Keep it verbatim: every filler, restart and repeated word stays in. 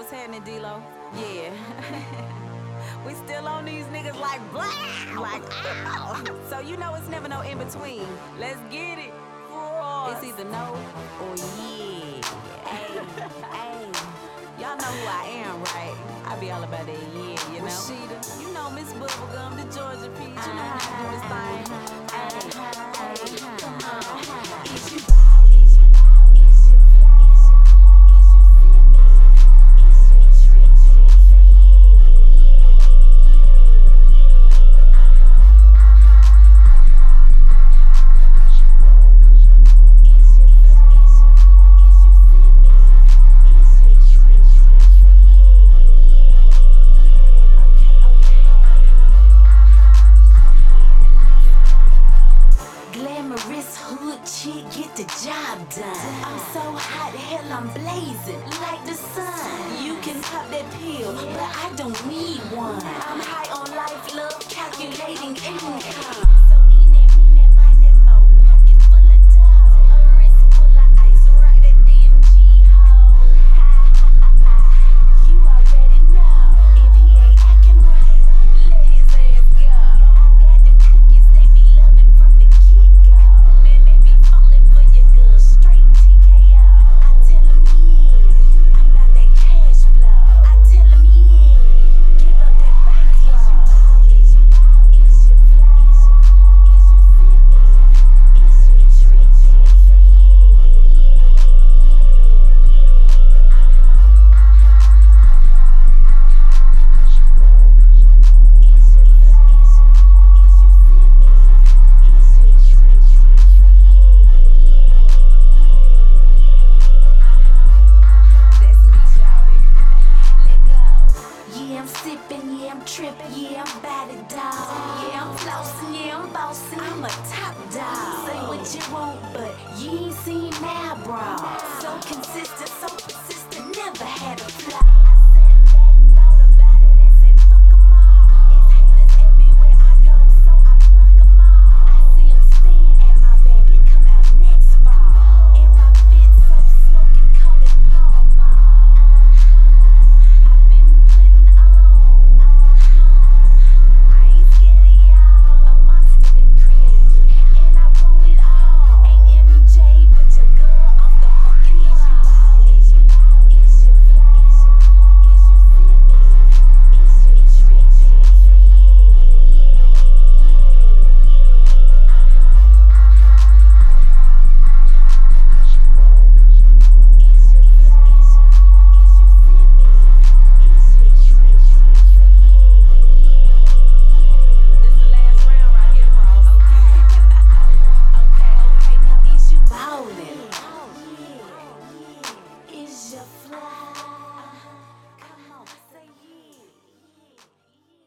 What's happening, D-Lo? Yeah. We still on these niggas like blah, like ow. So you know it's never no in between. Let's get it. It's either no or yeah. Hey, hey. Y'all know who I am, right? I be all about that yeah, you know. Rashida, you know Miss Bubblegum, the Georgia Peach, you know how I do this thing. Hey, hey, come on. Is you hood chick, get the job done. I'm so hot, hell I'm blazing like the sun. You can pop that pill, but I don't need one. I'm high on life, love, calculating income. So eat that, mean that, mind that mo. Pocket full of dough, a wrist full of ice. Rock that D M G hoe. You already know. If he ain't acting right, let his ass go. I got them cookies, they be loving from the get-go. Man, they be falling for your girl, straight T K O. I tell them yeah, I'm about that cash flow. I tell them yeah, give up that bankroll. Is you out? Is you fly? Is you sipping? Is you tripping? Yeah, I'm sippin', yeah, I'm trippin', yeah, I'm bad at dog. Yeah, I'm flossin', yeah, I'm bossin', I'm a top dog. Say what you want, but you ain't seen my bra. So consistent, so persistent, never had a flaw. I sat back, thought about it, and said, fuck 'em all. It's haters everywhere I go, so I pluck 'em all. I see 'em stayin' at my back, it come out next fall. And my fits up, smoking, call it Paul Mall. I've been putting on, uh-huh. I ain't scared of y'all. A monster been created, and I want it all. Ain't M J, but your girl off the fucking wall. Is you out? Is you fly? Is you sipping? Is you tripping? This the last round right here, Frost. Okay, okay, now is you ballin'? Is you fly?